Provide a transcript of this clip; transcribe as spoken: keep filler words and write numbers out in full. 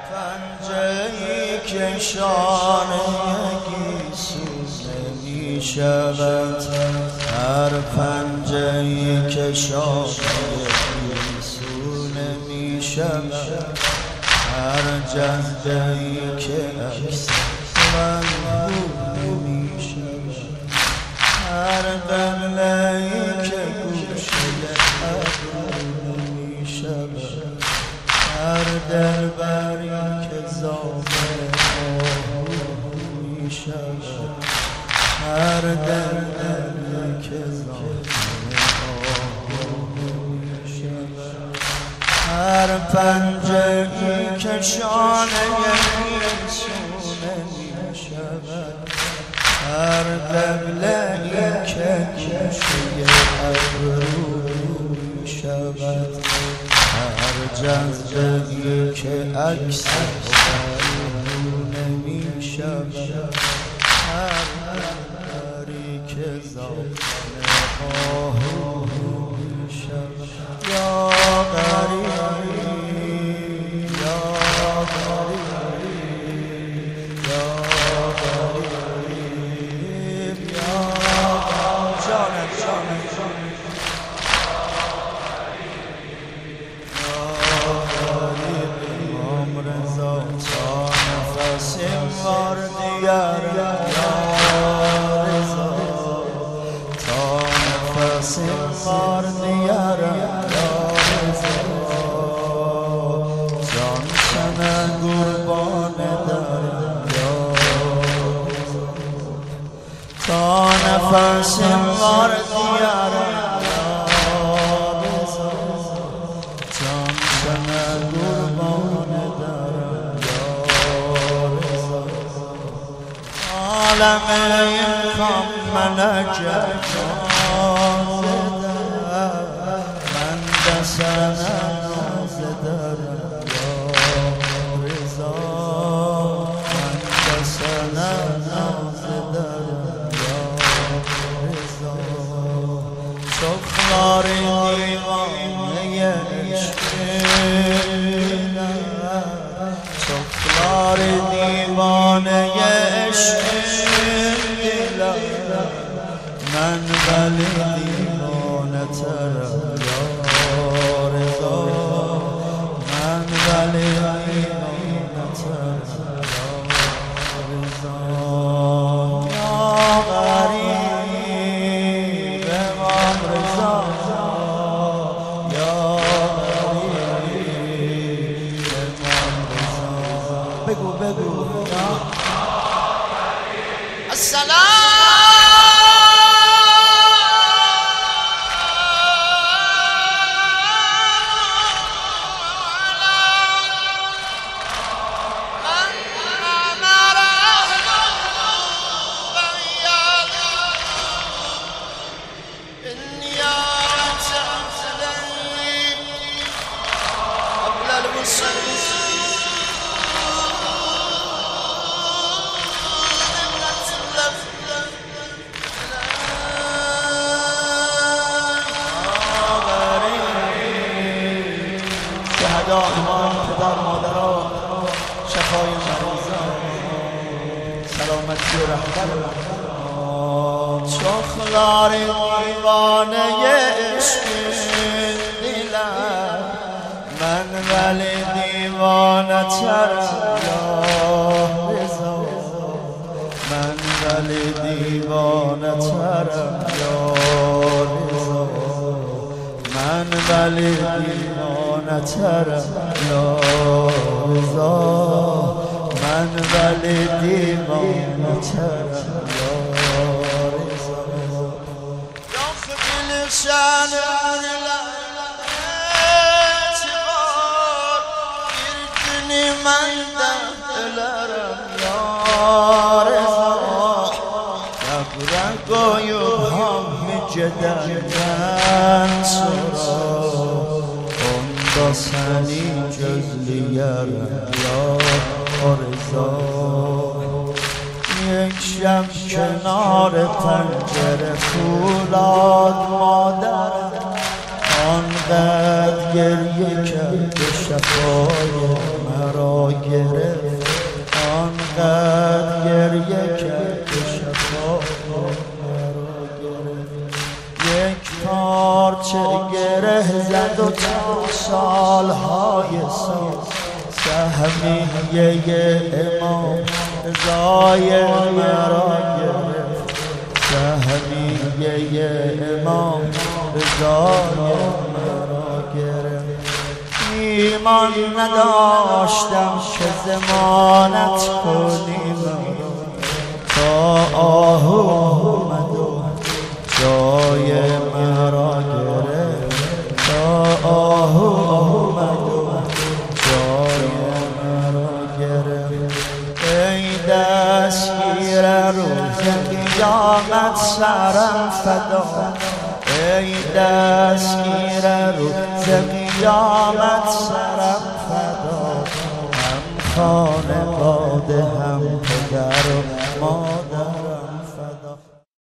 پنجه‌ای که شانه گیسو نمی شود، هر پنجه‌ای که شانه گیسو نمی شود، هر جذبه‌ای که عکس منظور نمی شود، هر قبله‌ای که گوشه ابرو نمی شود، هر دلبری که زامن آهو می شود، هر دلبری که زامن آهو می شود، هر پنجه‌ای که شانه گیسو نمی شود، هر قبله‌ای که گوشه ابرو می شود، هر جذبه‌ای که عکس آهو نمی شود، هر دلبری که زامن آهو می شود. یا غریب یا غریب یا غریب یا جانم جانم جانم سیمار دیارم یا رضا، تا نفس مار دیارم یا رضا، جان سنه قربان دارم یا رضا، تا نفس مار دیارم یا رضا، جان سنه قربان دارم. عالم کامل جهان من دسن ناز دارم یا رضا، من دسن ناز دارم یا رضا، سخنار دیوانه عشق، سخنار دیوانه عشق من ولی دیوانه ترم یا رضا، من ولی دیوانه ترم یا رضا. یا غریب امام رضا، یا غریب امام رضا. بگو بگو السلام ایمان پدر مادرها، شفای مریضان، سلامتی و رهبر چخلار دیوانه عشق دلم من ولی دیوانه ترم یا رضا، من ولی دیوانه ترم یا رضا، من ولی دیوانه ترم یا رضا، من ولی دیوانه ترم یا رضا. داخل لسان اعتبار گردنی من دلرم یا رضا، گبرگوی هم جدن سرا اون سنی جزلیرم یا رضا. یک شب کنار پنجره فولاد مادرم آنقدر گریه کرد شفای مرا سهمیه امام رضای مرا گرفت، سهمیه امام رضای مرا گرفت. ایمان نداشتم که ضمانت کنی مرا، تا آهو آمد و جای مرا گرفت، تا آهو آمد و جای مرا گرفت. ای دستگیر روز قیامت سرم فدا، ای دستگیر روز قیامت سرم فدا. هم خانواده هم پدر و